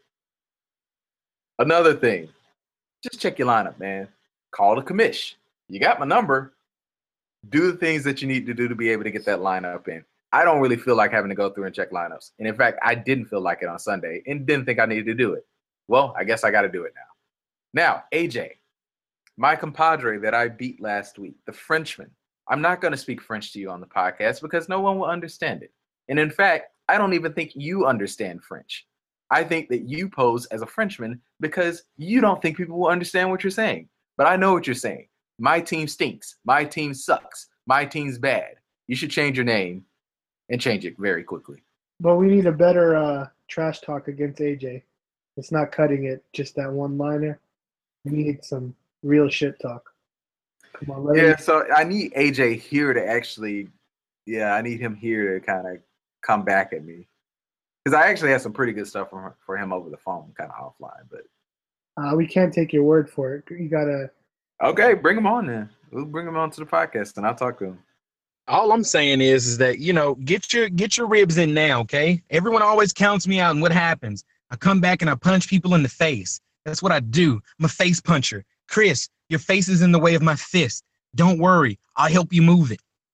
Another thing, just check your lineup, man. Call the commish. You got my number. Do the things that you need to do to be able to get that lineup in. I don't really feel like having to go through and check lineups. And in fact, I didn't feel like it on Sunday and didn't think I needed to do it. Well, I guess I got to do it now. Now, A J, my compadre that I beat last week, the Frenchman. I'm not going to speak French to you on the podcast because no one will understand it. And in fact, I don't even think you understand French. I think that you pose as a Frenchman because you don't think people will understand what you're saying. But I know what you're saying. My team stinks. My team sucks. My team's bad. You should change your name and change it very quickly. But we need a better uh, trash talk against A J. It's not cutting it, just that one liner. We need some real shit talk. Come on, let Yeah, him- so I need A J here to actually, yeah, I need him here to kind of come back at me. Because I actually had some pretty good stuff for, for him over the phone, kind of offline. But uh, we can't take your word for it. You gotta. okay, bring him on then. We'll bring him on to the podcast and I'll talk to him. All I'm saying is, is that, you know, get your get your ribs in now, okay? Everyone always counts me out, and what happens? I come back and I punch people in the face. That's what I do. I'm a face puncher. Chris, your face is in the way of my fist. Don't worry, I'll help you move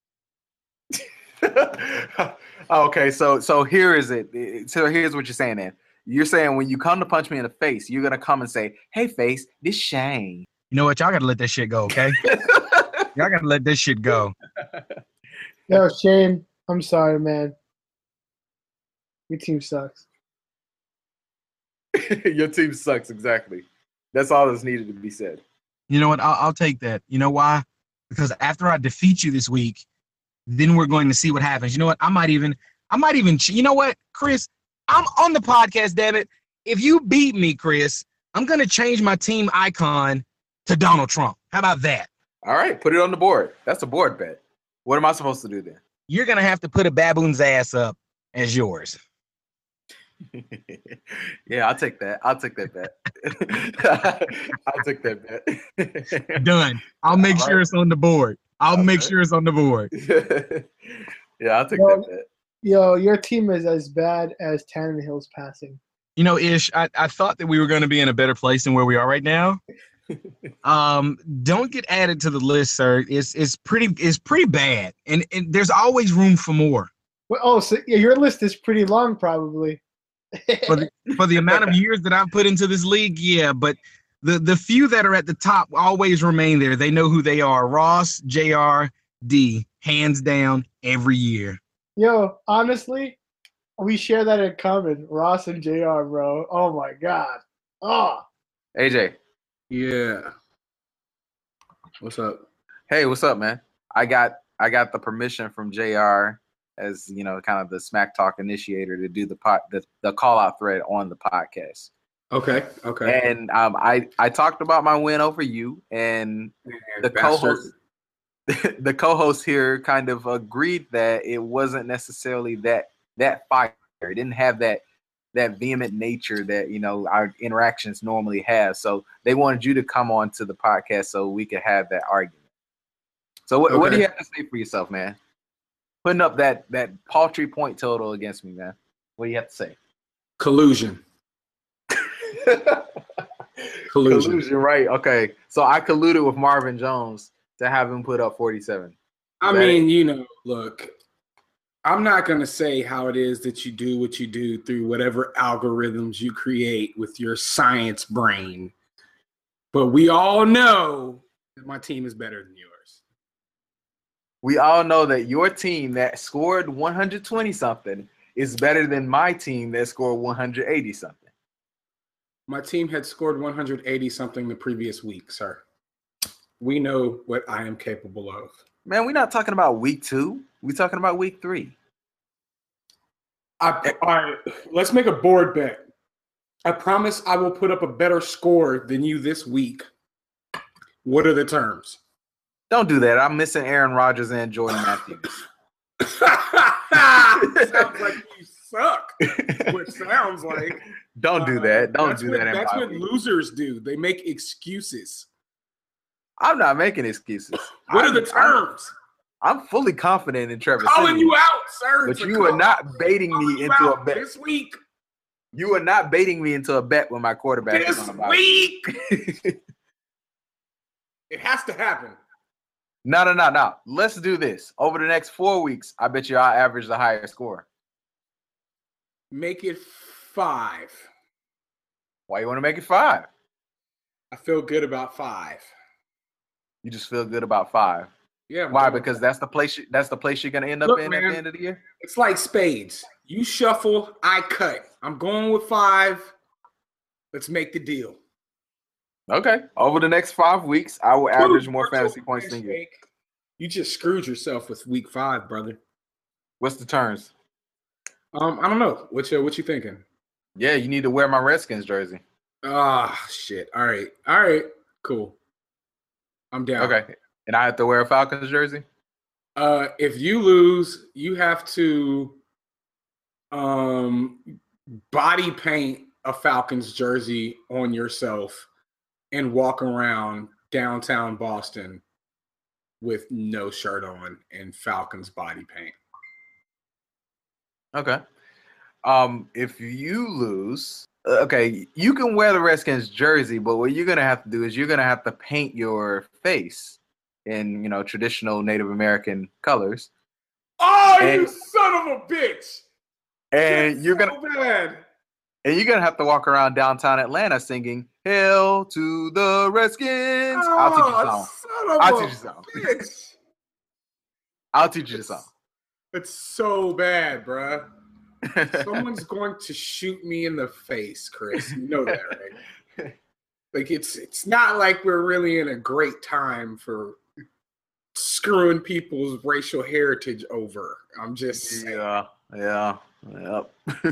it. Okay, so so here is it. So here's what you're saying then. You're saying when you come to punch me in the face, you're gonna come and say, "Hey, face, this Shane." You know what? Y'all gotta let that shit go, okay? Y'all gotta let this shit go. Yo, Shane, I'm sorry, man. Your team sucks. Your team sucks, exactly. That's all that's needed to be said. You know what? I'll, I'll take that. You know why? Because after I defeat you this week, then we're going to see what happens. You know what? I might even, I might even, you know what, Chris? I'm on the podcast, damn it. If you beat me, Chris, I'm going to change my team icon to Donald Trump. How about that? All right, put it on the board. That's a board bet. What am I supposed to do then? You're going to have to put a baboon's ass up as yours. Yeah, I'll take that. I'll take that bet. I'll take that bet. Done. I'll make All sure right. it's on the board. I'll All make right. sure it's on the board. Yeah, I'll take Well, that bet. Yo, your team is as bad as Tannehill's passing. You know, Ish, I, I thought that we were going to be in a better place than where we are right now. Um, don't get added to the list, sir. It's it's pretty it's pretty bad, and, and there's always room for more. Well, oh, so yeah, your list is pretty long, probably. For the for the amount of years that I've put into this league, yeah. But the the few that are at the top always remain there. They know who they are. Ross, J R, D, hands down, every year. Yo, honestly, we share that in common. Ross and J R, bro. Oh my God. Oh. A J, Yeah. What's up? hey, what's up, man? I got I got the permission from J R as you know, kind of the smack talk initiator to do the pot the, the call out thread on the podcast. Okay. Okay. And um, I I talked about my win over you, and the Bastard. co-host the co-host here kind of agreed that it wasn't necessarily that that fire. It didn't have that that vehement nature that you know our interactions normally have. So they wanted you to come on to the podcast so we could have that argument. So what, what do Okay. you have to say for yourself, man? Putting up that that paltry point total against me, man. What do you have to say? Collusion. Collusion. Collusion, right? Okay, so I colluded with Marvin Jones to have him put up forty-seven. I That mean, ain't- you know, look, I'm not going to say how it is that you do what you do through whatever algorithms you create with your science brain. But we all know that my team is better than yours. We all know that your team that scored one hundred twenty something is better than my team that scored one hundred eighty something. My team had scored one hundred eighty something the previous week, sir. We know what I am capable of. Man, we're not talking about week two. We're talking about week three. I, all right, let's make a board bet. I promise I will put up a better score than you this week. What are the terms? Don't do that. I'm missing Aaron Rodgers and Jordan Matthews. Sounds like you suck. Which sounds like Don't do uh, that. Don't that's do what, that. in That's my what week. losers do. They make excuses. I'm not making excuses. What are I'm, the terms? I'm, I'm fully confident in Trevor Calling Siemian, you out, sir. but It's a you are call. not baiting Calling me you into a out bet. this week. You are not baiting me into a bet when my quarterback is This on a bye. week. It has to happen. No, no, no, no. Let's do this. Over the next four weeks, I bet you I'll average the higher score. Make it five. Why you want to make it five? I feel good about five. You just feel good about five. Yeah. I'm Why? good. Because that's the place. You, that's the place you're gonna end up Look, in at man. the end of the year. It's like spades. You shuffle, I cut. I'm going with five. Let's make the deal. Okay. Over the next five weeks, I will average more Virtual fantasy points than you. handshake. You just screwed yourself with week five, brother. What's the terms? Um, I don't know. What you what you thinking? Yeah, you need to wear my Redskins jersey. Ah, shit. All right. All right. Cool. I'm down. Okay. And I have to wear a Falcons jersey? Uh, if you lose, you have to um, body paint a Falcons jersey on yourself and walk around downtown Boston with no shirt on and Falcons body paint. Okay. Um, if you lose, okay, you can wear the Redskins jersey, but what you're gonna have to do is you're gonna have to paint your face in, you know, traditional Native American colors. Oh, and, you son of a bitch! And That's you're so gonna bad. and you're gonna have to walk around downtown Atlanta singing "Hail to the Redskins." Oh, I'll teach you the song. son of I'll a teach you the song. bitch. I'll teach you the song. It's so bad, bruh. Someone's going to shoot me in the face, Chris. You know that, right? Like it's it's not like we're really in a great time for screwing people's racial heritage over. I'm just saying. Yeah, yeah, yep.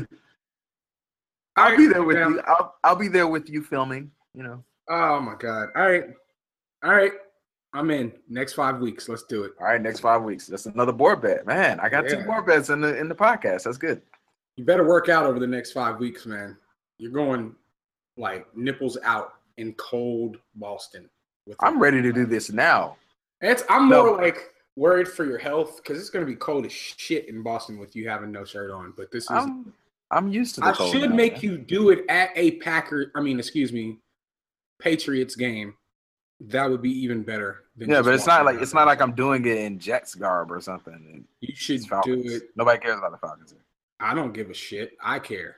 All I'll right, be there with now- you. I'll I'll be there with you filming. You know. Oh my god! All right, all right. I'm in. Next five weeks. Let's do it. All right, next five weeks. That's another board bet, man. I got Yeah. two board bets in the in the podcast. That's good. You better work out over the next five weeks, man. You're going like nipples out in cold Boston. With I'm ready to do this now. It's I'm No. more like worried for your health because it's going to be cold as shit in Boston with you having no shirt on. But this is I'm I'm used to the I cold should now, make man. you do it at a Packer. I mean, excuse me, Patriots game. That would be even better. Than Yeah, just but it's not walking like around it's not like outside. I'm doing it in Jets garb or something. You should It's do Falcons. it. Nobody cares about the Falcons. I don't give a shit. I care.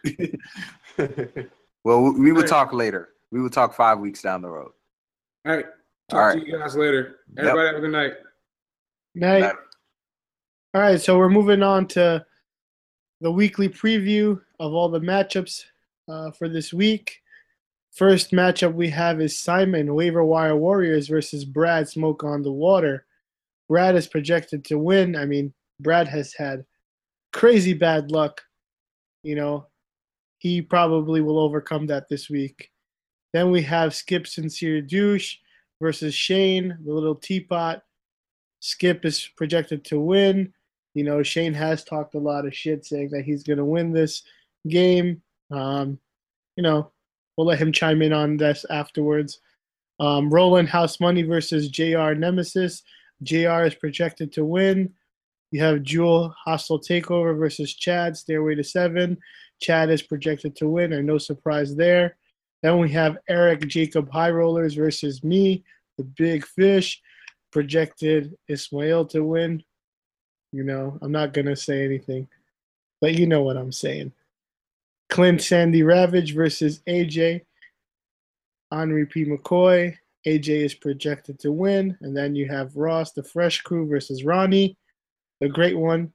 Well, we, we will Hey. talk later. We will talk five weeks down the road. All right. Talk All right. to you guys later. Yep. Everybody have a good night. Night. Night. All right, so we're moving on to the weekly preview of all the matchups uh, for this week. First matchup we have is Simon Waiver Wire Warriors versus Brad Smoke on the Water. Brad is projected to win. I mean, Brad has had crazy bad luck. You know, he probably will overcome that this week. Then we have Skip Sincere Douche versus Shane, the little teapot. Skip is projected to win. You know, Shane has talked a lot of shit saying that he's going to win this game. Um, you know, we'll let him chime in on this afterwards. Um, Roland House Money versus J R Nemesis. J R is projected to win. You have Jewel Hostile Takeover versus Chad, Stairway to Seven. Chad is projected to win, and no surprise there. Then we have Eric Jacob High Rollers versus me, the Big Fish. Projected Ismail to win. You know, I'm not going to say anything, but you know what I'm saying. Clint Sandy Ravage versus A J. Henri P. McCoy. A J is projected to win. And then you have Ross, the Fresh Crew versus Ronnie, the Great One.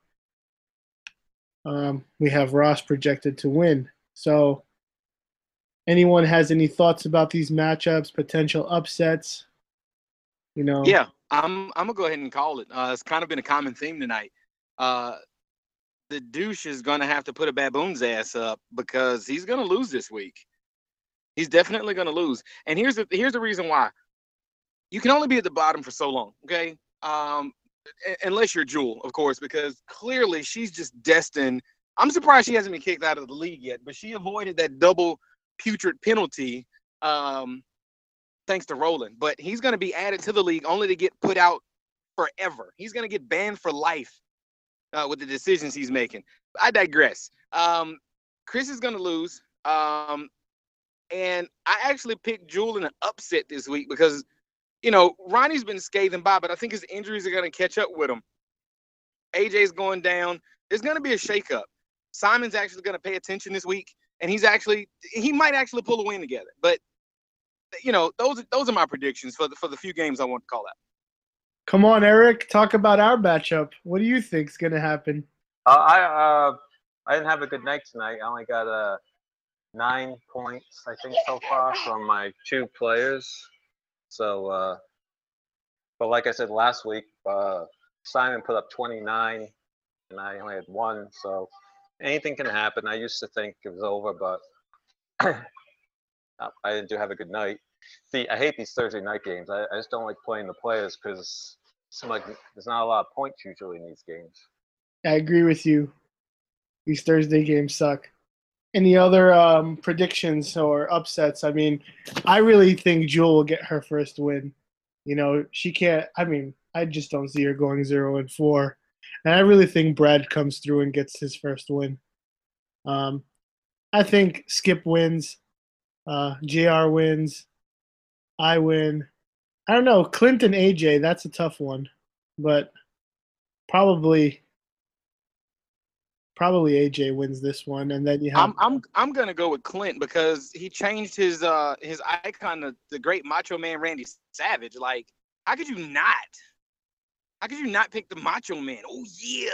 Um, we have Ross projected to win. So, anyone has any thoughts about these matchups, potential upsets? You know, Yeah, I'm I'm gonna go ahead and call it. Uh, it's kind of been a common theme tonight. Uh, the douche is gonna have to put a baboon's ass up because he's gonna lose this week. He's definitely gonna lose. And here's the here's the reason why. You can only be at the bottom for so long, okay? Um, unless you're Jewel, of course, because clearly she's just destined. I'm surprised she hasn't been kicked out of the league yet, but she avoided that double putrid penalty. Um, thanks to Roland, but he's going to be added to the league only to get put out forever. He's going to get banned for life uh, with the decisions he's making. I digress. Um, Chris is going to lose, um, and I actually picked Jewel in an upset this week because, you know, Ronnie's been scathing by, but I think his injuries are going to catch up with him. A J's going down. There's going to be a shakeup. Simon's actually going to pay attention this week, and he's actually he might actually pull a win together, but you know, those those are my predictions for the for the few games I want to call out. come on, Eric, talk about our matchup. What do you think's gonna happen? Uh, I uh, I didn't have a good night tonight. I only got uh, nine points, I think, so far from my two players. So, uh, but like I said last week, uh, Simon put up twenty-nine, and I only had one. So anything can happen. I used to think it was over, but I didn't do have a good night. See, I hate these Thursday night games. I, I just don't like playing the players because like there's not a lot of points usually in these games. I agree with you. These Thursday games suck. Any other um, predictions or upsets? I mean, I really think Jewel will get her first win. You know, she can't. I mean, I just don't see her going zero and four. And I really think Brad comes through and gets his first win. Um, I think Skip wins. Uh, J R wins. I win. I don't know. Clint and A J, that's a tough one. But probably probably A J wins this one. And then you have I'm I'm I'm gonna go with Clint because he changed his uh his icon to the great Macho Man Randy Savage. Like, how could you not? How could you not pick the Macho Man? Oh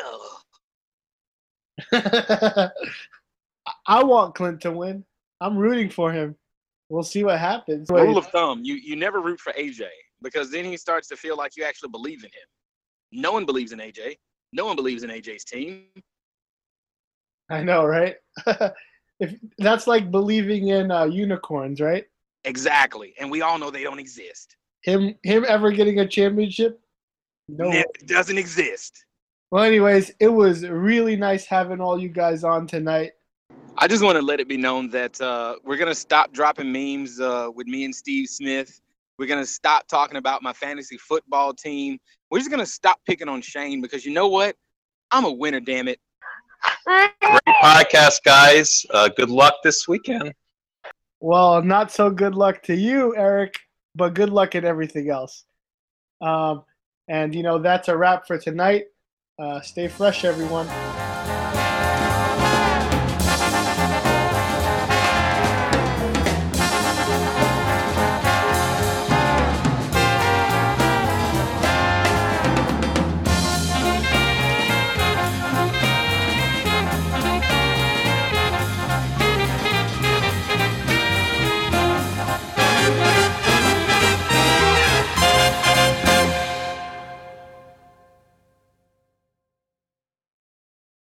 yeah. I want Clint to win. I'm rooting for him. We'll see what happens. Rule of thumb, you, you never root for A J because then he starts to feel like you actually believe in him. No one believes in A J. No one believes in A J's team. I know, right? If that's like believing in uh, unicorns, right? Exactly. And we all know they don't exist. Him him ever getting a championship? No. It doesn't exist. Well, anyways, it was really nice having all you guys on tonight. I just want to let it be known that uh, we're going to stop dropping memes uh, with me and Steve Smith. We're going to stop talking about my fantasy football team. We're just going to stop picking on Shane because you know what? I'm a winner, damn it. Great podcast, guys. Uh, good luck this weekend. Well, not so good luck to you, Eric, but good luck in everything else. Um, and, you know, that's a wrap for tonight. Uh, stay fresh, everyone.